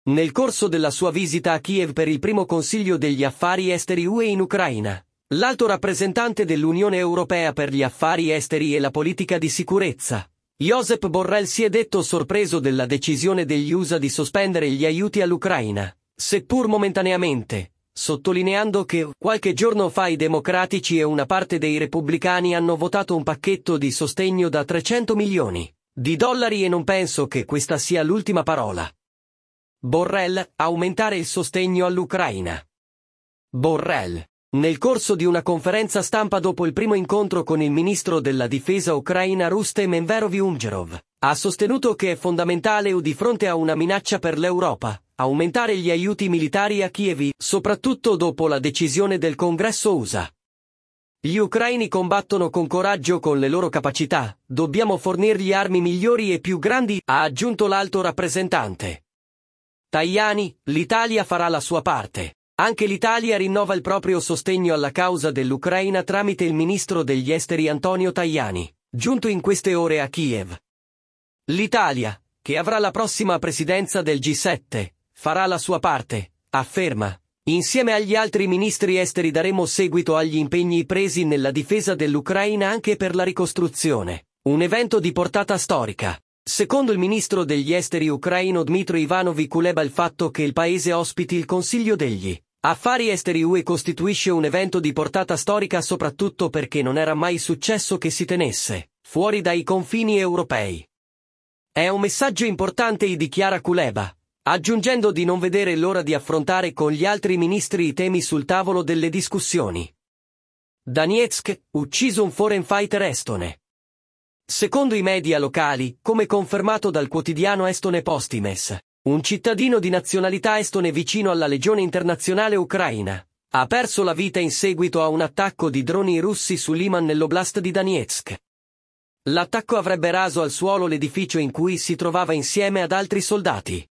Nel corso della sua visita a Kiev per il primo Consiglio degli Affari Esteri UE in Ucraina, l'alto rappresentante dell'Unione Europea per gli affari esteri e la politica di sicurezza, Josep Borrell, si è detto sorpreso della decisione degli USA di sospendere gli aiuti all'Ucraina, seppur momentaneamente, sottolineando che qualche giorno fa i democratici e una parte dei repubblicani hanno votato un pacchetto di sostegno da 300 milioni di dollari e non penso che questa sia l'ultima parola. Borrell, aumentare il sostegno all'Ucraina. Borrell, nel corso di una conferenza stampa dopo il primo incontro con il ministro della difesa ucraina Rustem Umerov, ha sostenuto che è fondamentale di fronte a una minaccia per l'Europa, aumentare gli aiuti militari a Kiev, soprattutto dopo la decisione del Congresso USA. Gli ucraini combattono con coraggio con le loro capacità, dobbiamo fornirgli armi migliori e più grandi, ha aggiunto l'alto rappresentante. Tajani, l'Italia farà la sua parte. Anche l'Italia rinnova il proprio sostegno alla causa dell'Ucraina tramite il ministro degli esteri Antonio Tajani, giunto in queste ore a Kiev. L'Italia, che avrà la prossima presidenza del G7, farà la sua parte, afferma. Insieme agli altri ministri esteri daremo seguito agli impegni presi nella difesa dell'Ucraina anche per la ricostruzione, un evento di portata storica. Secondo il ministro degli esteri ucraino Dmytro Ivanovich Kuleba, il fatto che il paese ospiti il Consiglio degli Affari Esteri UE costituisce un evento di portata storica soprattutto perché non era mai successo che si tenesse fuori dai confini europei. È un messaggio importante, dichiara Kuleba, aggiungendo di non vedere l'ora di affrontare con gli altri ministri i temi sul tavolo delle discussioni. Donetsk, ucciso un foreign fighter estone. Secondo i media locali, come confermato dal quotidiano estone Postimes, un cittadino di nazionalità estone vicino alla Legione Internazionale Ucraina ha perso la vita in seguito a un attacco di droni russi su Liman nell'oblast di Donetsk. L'attacco avrebbe raso al suolo l'edificio in cui si trovava insieme ad altri soldati.